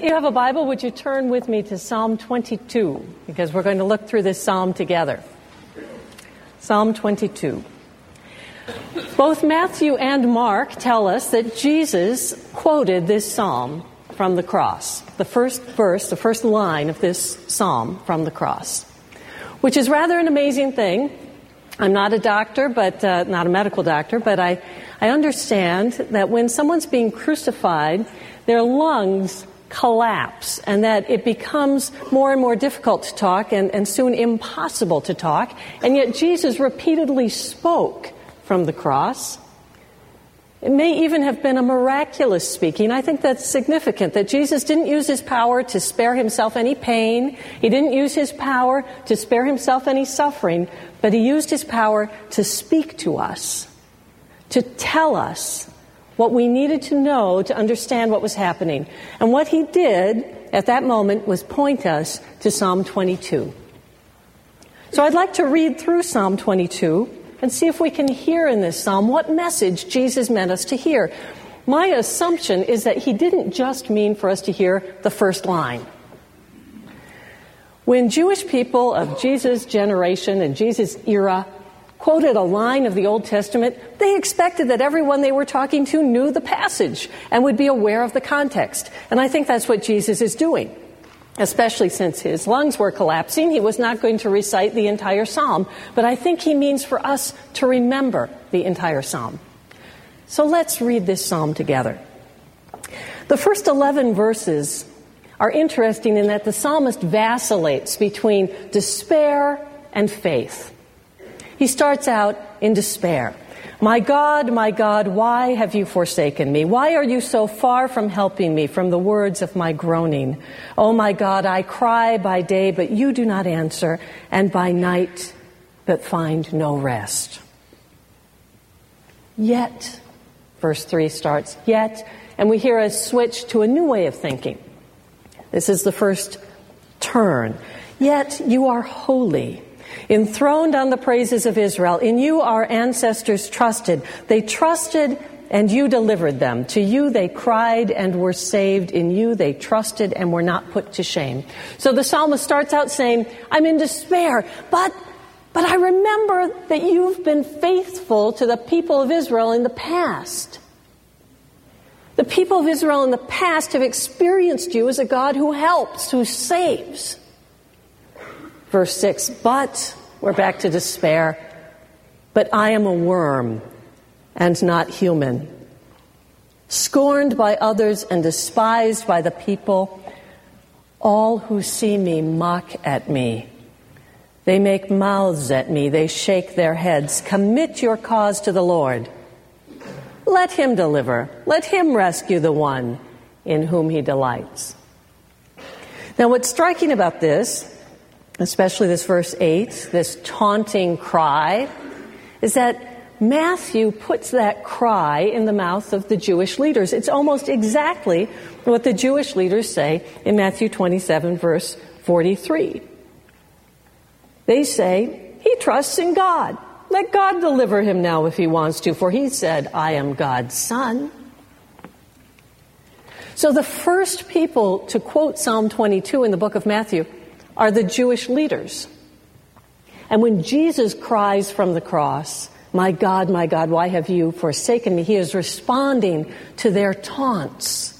If you have a Bible, would you turn with me to Psalm 22, because we're going to look through this psalm together. Psalm 22. Both Matthew and Mark tell us that Jesus quoted this psalm from the cross, the first verse, the first line of this psalm from the cross, which is rather an amazing thing. I'm not a doctor, but not a medical doctor, but I understand that when someone's being crucified, their lungs collapse and that it becomes more and more difficult to talk and soon impossible to talk. And yet Jesus repeatedly spoke from the cross. It may even have been a miraculous speaking. I think that's significant, that Jesus didn't use his power to spare himself any pain. He didn't use his power to spare himself any suffering, but he used his power to speak to us, to tell us what we needed to know to understand what was happening. And what he did at that moment was point us to Psalm 22. So I'd like to read through Psalm 22 and see if we can hear in this psalm what message Jesus meant us to hear. My assumption is that he didn't just mean for us to hear the first line. When Jewish people of Jesus' generation and Jesus' era quoted a line of the Old Testament, they expected that everyone they were talking to knew the passage and would be aware of the context. And I think that's what Jesus is doing. Especially since his lungs were collapsing, he was not going to recite the entire psalm. But I think he means for us to remember the entire psalm. So let's read this psalm together. The first 11 verses are interesting in that the psalmist vacillates between despair and faith. He starts out in despair. My God, why have you forsaken me? Why are you so far from helping me, from the words of my groaning? Oh my God, I cry by day, but you do not answer, and by night, but find no rest. Yet, verse 3 starts, yet, and we hear a switch to a new way of thinking. This is the first turn. Yet you are holy, enthroned on the praises of Israel. In you our ancestors trusted. They trusted and you delivered them. To you they cried and were saved. In you they trusted and were not put to shame. So the psalmist starts out saying, I'm in despair, but I remember that you've been faithful to the people of Israel in the past. The people of Israel in the past have experienced you as a God who helps, who saves. Verse 6, but, we're back to despair, but I am a worm and not human, scorned by others and despised by the people. All who see me mock at me. They make mouths at me. They shake their heads. Commit your cause to the Lord. Let him deliver. Let him rescue the one in whom he delights. Now, what's striking about this, especially this verse 8, this taunting cry, is that Matthew puts that cry in the mouth of the Jewish leaders. It's almost exactly what the Jewish leaders say in Matthew 27, verse 43. They say, he trusts in God. Let God deliver him now if he wants to, for he said, I am God's son. So the first people to quote Psalm 22 in the book of Matthew are the Jewish leaders. And when Jesus cries from the cross, my God, why have you forsaken me? He is responding to their taunts.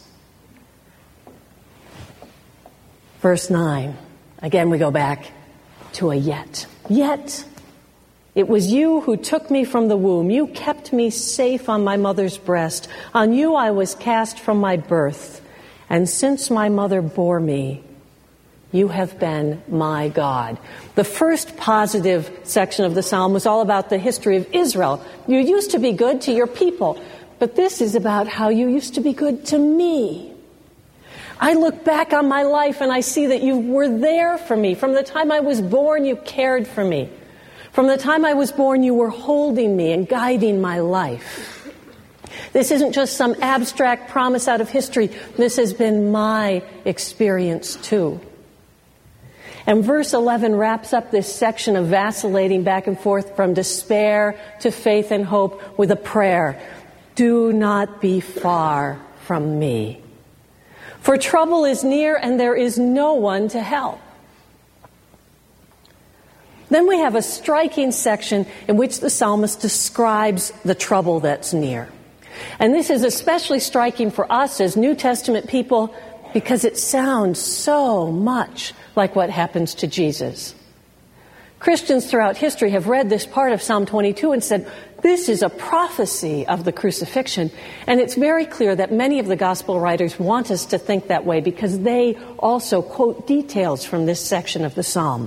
Verse 9, again we go back to a yet. Yet, it was you who took me from the womb. You kept me safe on my mother's breast. On you I was cast from my birth. And since my mother bore me, you have been my God. The first positive section of the psalm was all about the history of Israel. You used to be good to your people, but this is about how you used to be good to me. I look back on my life and I see that you were there for me. From the time I was born, you cared for me. From the time I was born, you were holding me and guiding my life. This isn't just some abstract promise out of history. This has been my experience too. And verse 11 wraps up this section of vacillating back and forth from despair to faith and hope with a prayer. Do not be far from me. For trouble is near and there is no one to help. Then we have a striking section in which the psalmist describes the trouble that's near. And this is especially striking for us as New Testament people because it sounds so much like what happens to Jesus. Christians throughout history have read this part of Psalm 22 and said, this is a prophecy of the crucifixion. And it's very clear that many of the gospel writers want us to think that way because they also quote details from this section of the psalm.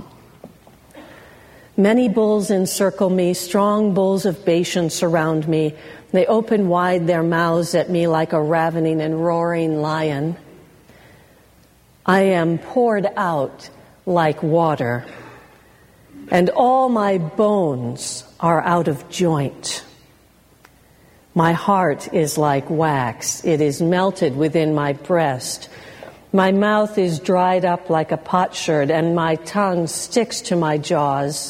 Many bulls encircle me, strong bulls of Bashan surround me. They open wide their mouths at me like a ravening and roaring lion. I am poured out like water, and all my bones are out of joint. My heart is like wax. It is melted within my breast. My mouth is dried up like a potsherd, and my tongue sticks to my jaws.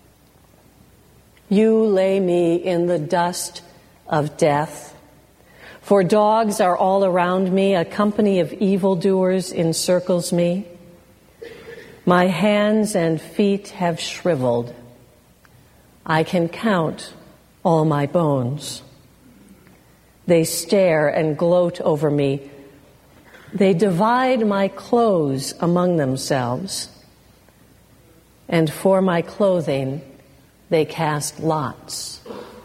You lay me in the dust of death. For dogs are all around me, a company of evildoers encircles me. My hands and feet have shriveled. I can count all my bones. They stare and gloat over me. They divide my clothes among themselves. And for my clothing, they cast lots.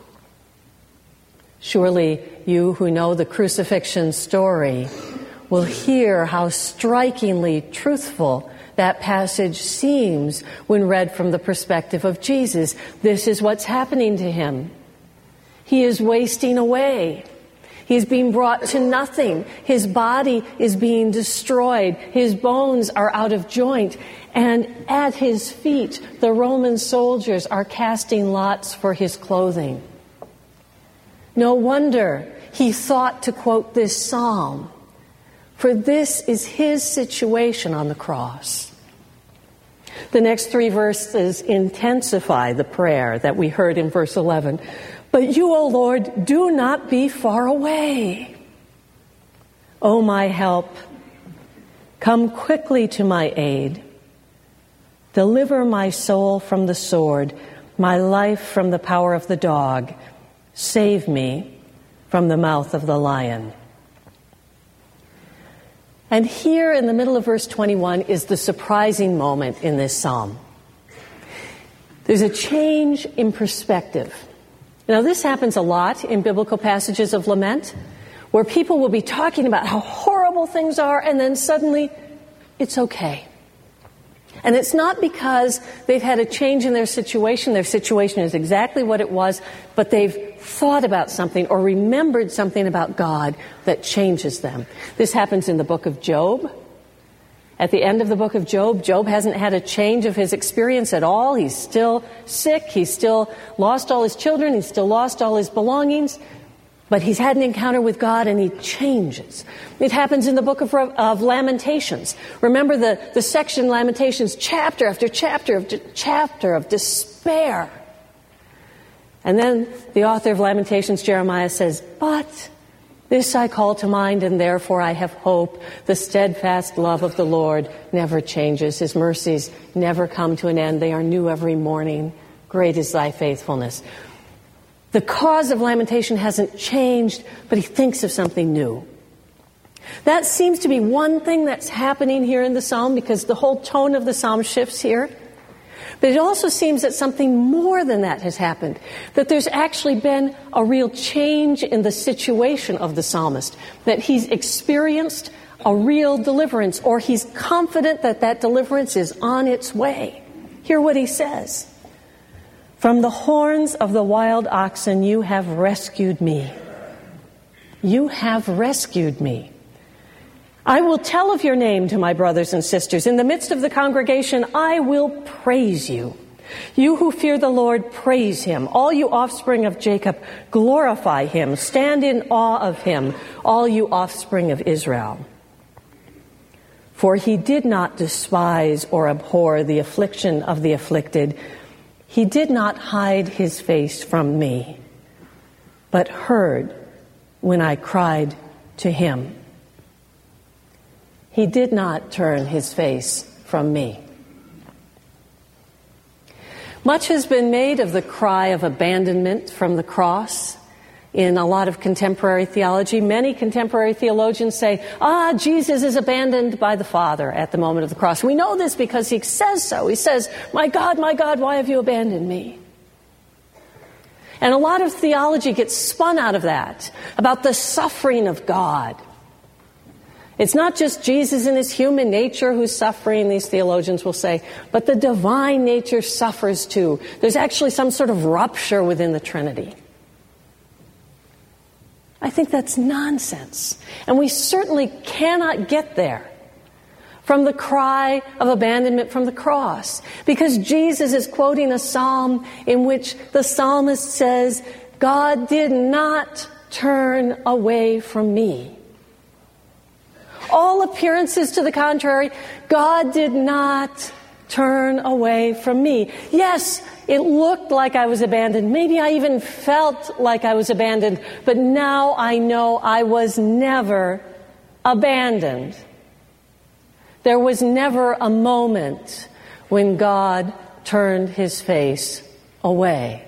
Surely you who know the crucifixion story will hear how strikingly truthful that passage seems when read from the perspective of Jesus. This is what's happening to him. He is wasting away. He's being brought to nothing. His body is being destroyed. His bones are out of joint. And at his feet, the Roman soldiers are casting lots for his clothing. No wonder he thought to quote this psalm, for this is his situation on the cross. The next three verses intensify the prayer that we heard in verse 11. But you, O Lord, do not be far away. O my help, come quickly to my aid. Deliver my soul from the sword, my life from the power of the dog. Save me from the mouth of the lion. And here in the middle of verse 21 is the surprising moment in this psalm. There's a change in perspective. Now, this happens a lot in biblical passages of lament, where people will be talking about how horrible things are, and then suddenly, it's okay. And it's not because they've had a change in their situation is exactly what it was, but they've thought about something or remembered something about God that changes them. This happens in the book of Job. At the end of the book of Job, Job hasn't had a change of his experience at all. He's still sick. He's still lost all his children. He's still lost all his belongings. But he's had an encounter with God and he changes. It happens in the book of Lamentations. Remember the section Lamentations, chapter after chapter after chapter of despair. And then the author of Lamentations, Jeremiah, says, but this I call to mind, and therefore I have hope. The steadfast love of the Lord never changes. His mercies never come to an end. They are new every morning. Great is thy faithfulness. The cause of lamentation hasn't changed, but he thinks of something new. That seems to be one thing that's happening here in the psalm, because the whole tone of the psalm shifts here. But it also seems that something more than that has happened, that there's actually been a real change in the situation of the psalmist, that he's experienced a real deliverance, or he's confident that that deliverance is on its way. Hear what he says. From the horns of the wild oxen you have rescued me. You have rescued me. I will tell of your name to my brothers and sisters. In the midst of the congregation, I will praise you. You who fear the Lord, praise him. All you offspring of Jacob, glorify him. Stand in awe of him, all you offspring of Israel. For he did not despise or abhor the affliction of the afflicted. He did not hide his face from me, but heard when I cried to him. He did not turn his face from me. Much has been made of the cry of abandonment from the cross in a lot of contemporary theology. Many contemporary theologians say, Jesus is abandoned by the Father at the moment of the cross. We know this because he says so. He says, my God, why have you abandoned me? And a lot of theology gets spun out of that, about the suffering of God. It's not just Jesus in his human nature who's suffering, these theologians will say, but the divine nature suffers too. There's actually some sort of rupture within the Trinity. I think that's nonsense. And we certainly cannot get there from the cry of abandonment from the cross. Because Jesus is quoting a psalm in which the psalmist says, God did not turn away from me. All appearances to the contrary, God did not turn away from me. Yes, it looked like I was abandoned. Maybe I even felt like I was abandoned. But now I know I was never abandoned. There was never a moment when God turned his face away.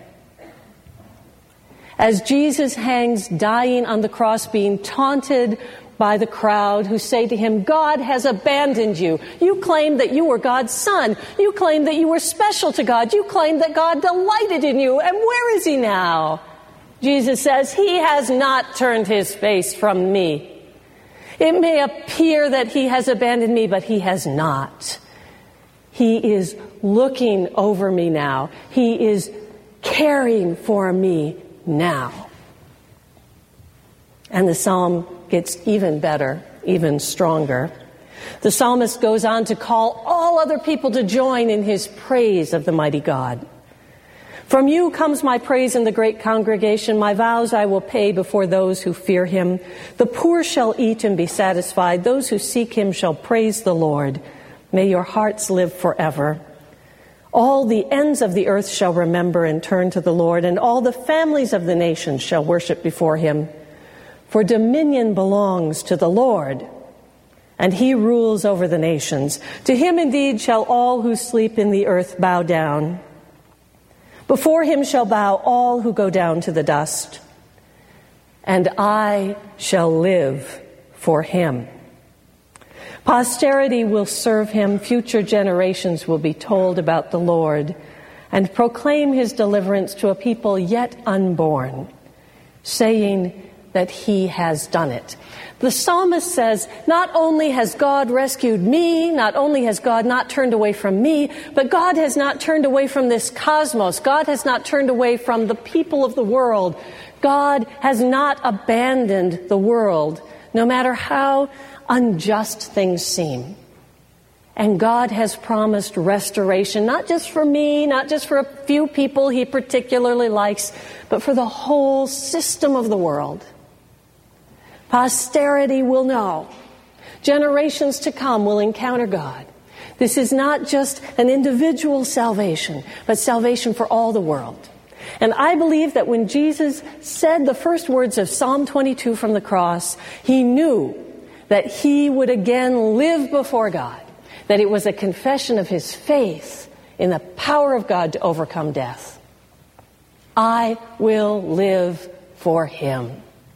As Jesus hangs dying on the cross, being taunted by the crowd who say to him, God has abandoned you. You claimed that you were God's son. You claimed that you were special to God. You claimed that God delighted in you. And where is he now? Jesus says, he has not turned his face from me. It may appear that he has abandoned me, but he has not. He is looking over me now. He is caring for me now. And the psalm gets even better, even stronger. The psalmist goes on to call all other people to join in his praise of the mighty God. From you comes my praise in the great congregation. My vows I will pay before those who fear him. The poor shall eat and be satisfied. Those who seek him shall praise the Lord. May your hearts live forever. All the ends of the earth shall remember and turn to the Lord, and all the families of the nations shall worship before him. For dominion belongs to the Lord, and he rules over the nations. To him indeed shall all who sleep in the earth bow down. Before him shall bow all who go down to the dust, and I shall live for him. Posterity will serve him, future generations will be told about the Lord, and proclaim his deliverance to a people yet unborn, saying that he has done it. The psalmist says, not only has God rescued me, not only has God not turned away from me, but God has not turned away from this cosmos. God has not turned away from the people of the world. God has not abandoned the world, no matter how unjust things seem. And God has promised restoration, not just for me, not just for a few people he particularly likes, but for the whole system of the world. Posterity will know. Generations to come will encounter God. This is not just an individual salvation, but salvation for all the world. And I believe that when Jesus said the first words of Psalm 22 from the cross, he knew that he would again live before God, that it was a confession of his faith in the power of God to overcome death. I will live for him.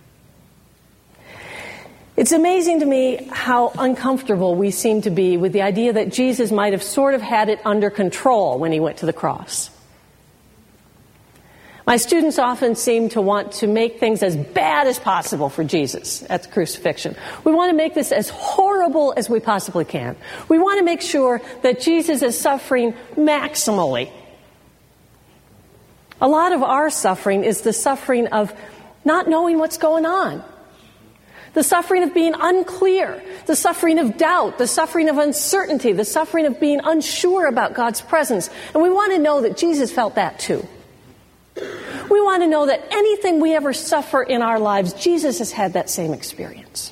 It's amazing to me how uncomfortable we seem to be with the idea that Jesus might have sort of had it under control when he went to the cross. My students often seem to want to make things as bad as possible for Jesus at the crucifixion. We want to make this as horrible as we possibly can. We want to make sure that Jesus is suffering maximally. A lot of our suffering is the suffering of not knowing what's going on. The suffering of being unclear, the suffering of doubt, the suffering of uncertainty, the suffering of being unsure about God's presence. And we want to know that Jesus felt that too. We want to know that anything we ever suffer in our lives, Jesus has had that same experience.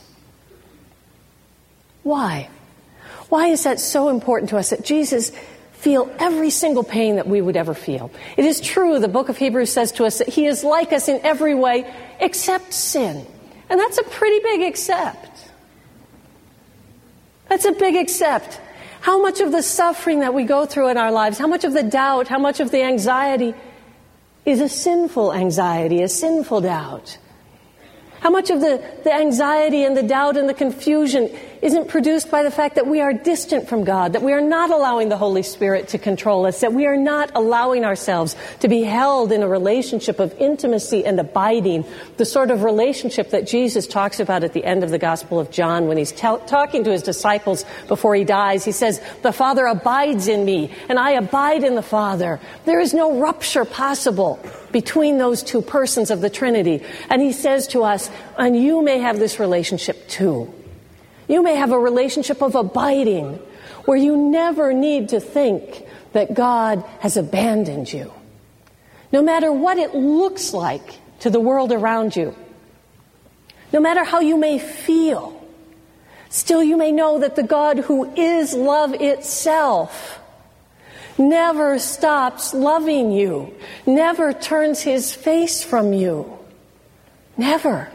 Why? Why is that so important to us, that Jesus feel every single pain that we would ever feel? It is true, the book of Hebrews says to us that he is like us in every way except sin. And that's a pretty big except. That's a big accept. How much of the suffering that we go through in our lives, how much of the doubt, how much of the anxiety is a sinful anxiety, a sinful doubt? How much of the anxiety and the doubt and the confusion isn't produced by the fact that we are distant from God, that we are not allowing the Holy Spirit to control us, that we are not allowing ourselves to be held in a relationship of intimacy and abiding, the sort of relationship that Jesus talks about at the end of the Gospel of John when he's talking to his disciples before he dies. He says, "The Father abides in me, and I abide in the Father." There is no rupture possible between those two persons of the Trinity. And he says to us, and you may have this relationship too. You may have a relationship of abiding where you never need to think that God has abandoned you. No matter what it looks like to the world around you, no matter how you may feel, still you may know that the God who is love itself never stops loving you, never turns his face from you. Never.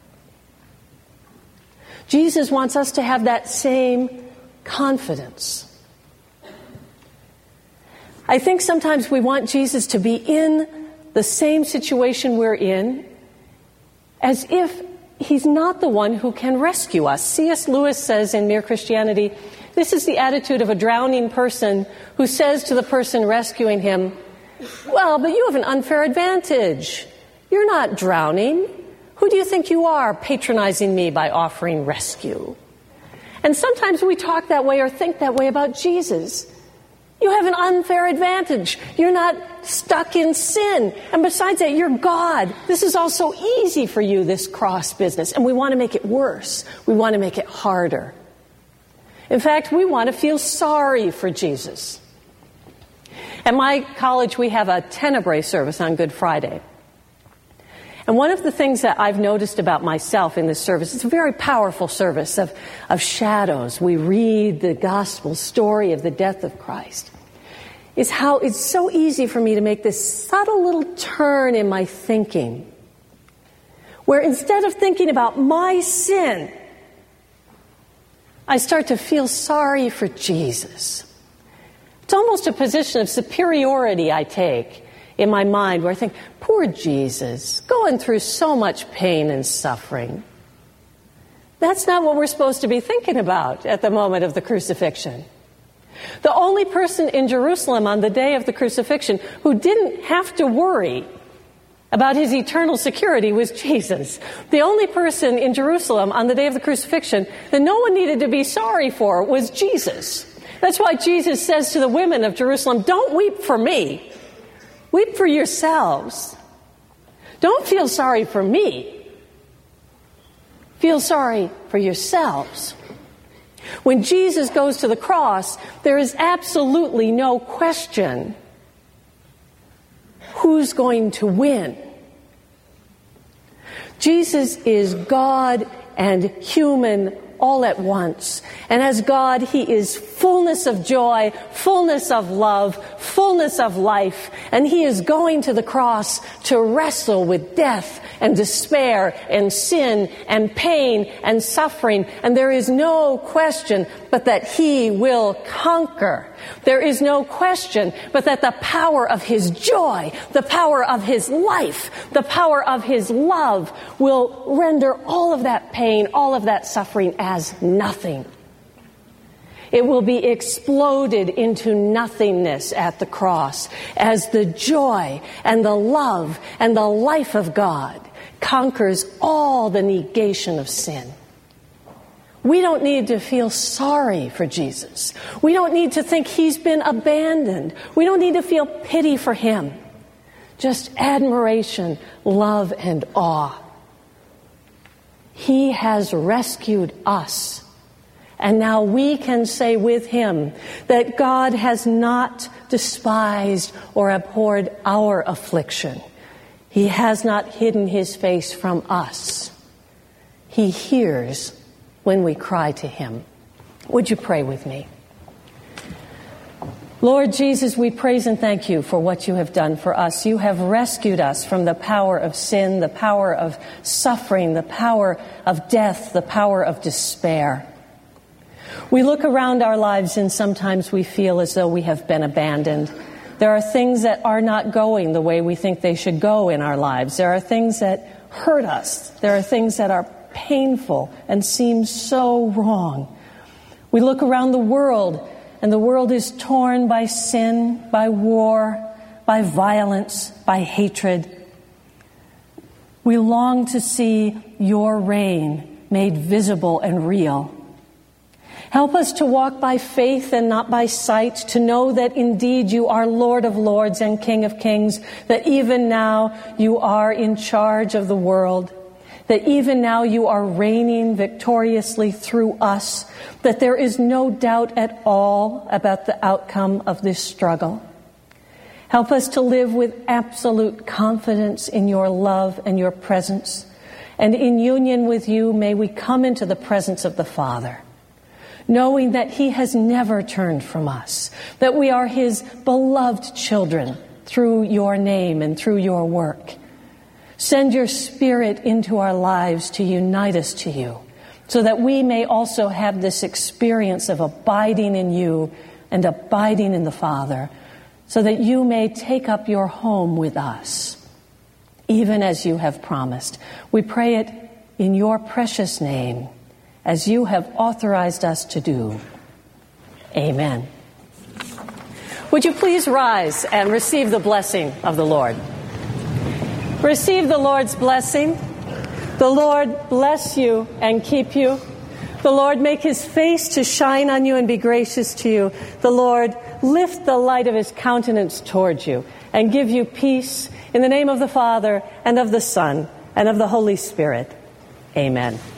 Jesus wants us to have that same confidence. I think sometimes we want Jesus to be in the same situation we're in as if he's not the one who can rescue us. C.S. Lewis says in Mere Christianity, this is the attitude of a drowning person who says to the person rescuing him, "Well, but you have an unfair advantage. You're not drowning. Who do you think you are, patronizing me by offering rescue?" And sometimes we talk that way or think that way about Jesus. You have an unfair advantage. You're not stuck in sin. And besides that, you're God. This is all so easy for you, this cross business. And we want to make it worse. We want to make it harder. In fact, we want to feel sorry for Jesus. At my college, we have a Tenebrae service on Good Friday. And one of the things that I've noticed about myself in this service, it's a very powerful service of shadows. We read the gospel story of the death of Christ. Is how it's so easy for me to make this subtle little turn in my thinking, where instead of thinking about my sin, I start to feel sorry for Jesus. It's almost a position of superiority I take in my mind, where I think, poor Jesus, going through so much pain and suffering. That's not what we're supposed to be thinking about at the moment of the crucifixion. The only person in Jerusalem on the day of the crucifixion who didn't have to worry about his eternal security was Jesus. The only person in Jerusalem on the day of the crucifixion that no one needed to be sorry for was Jesus. That's why Jesus says to the women of Jerusalem, "Don't weep for me. Weep for yourselves. Don't feel sorry for me. Feel sorry for yourselves." When Jesus goes to the cross, there is absolutely no question who's going to win. Jesus is God and human all at once. And as God, he is fullness of joy, fullness of love, fullness of life. And he is going to the cross to wrestle with death and despair and sin and pain and suffering. And there is no question but that he will conquer. There is no question but that the power of his joy, the power of his life, the power of his love will render all of that pain, all of that suffering as nothing. It will be exploded into nothingness at the cross as the joy and the love and the life of God conquers all the negation of sin. We don't need to feel sorry for Jesus. We don't need to think he's been abandoned. We don't need to feel pity for him. Just admiration, love, and awe. He has rescued us. And now we can say with him that God has not despised or abhorred our affliction. He has not hidden his face from us. He hears when we cry to him. Would you pray with me? Lord Jesus, we praise and thank you for what you have done for us. You have rescued us from the power of sin, the power of suffering, the power of death, the power of despair. We look around our lives and sometimes we feel as though we have been abandoned. There are things that are not going the way we think they should go in our lives. There are things that hurt us. There are things that are painful and seem so wrong. We look around the world, and the world is torn by sin, by war, by violence, by hatred. We long to see your reign made visible and real. Help us to walk by faith and not by sight, to know that indeed you are Lord of Lords and King of Kings, that even now you are in charge of the world, that even now you are reigning victoriously through us, that there is no doubt at all about the outcome of this struggle. Help us to live with absolute confidence in your love and your presence, and in union with you may we come into the presence of the Father, knowing that He has never turned from us, that we are His beloved children through your name and through your work. Send your Spirit into our lives to unite us to you, so that we may also have this experience of abiding in you and abiding in the Father, so that you may take up your home with us, even as you have promised. We pray it in your precious name, as you have authorized us to do. Amen. Would you please rise and receive the blessing of the Lord? Receive the Lord's blessing. The Lord bless you and keep you. The Lord make His face to shine on you and be gracious to you. The Lord lift the light of His countenance towards you and give you peace, in the name of the Father and of the Son and of the Holy Spirit. Amen.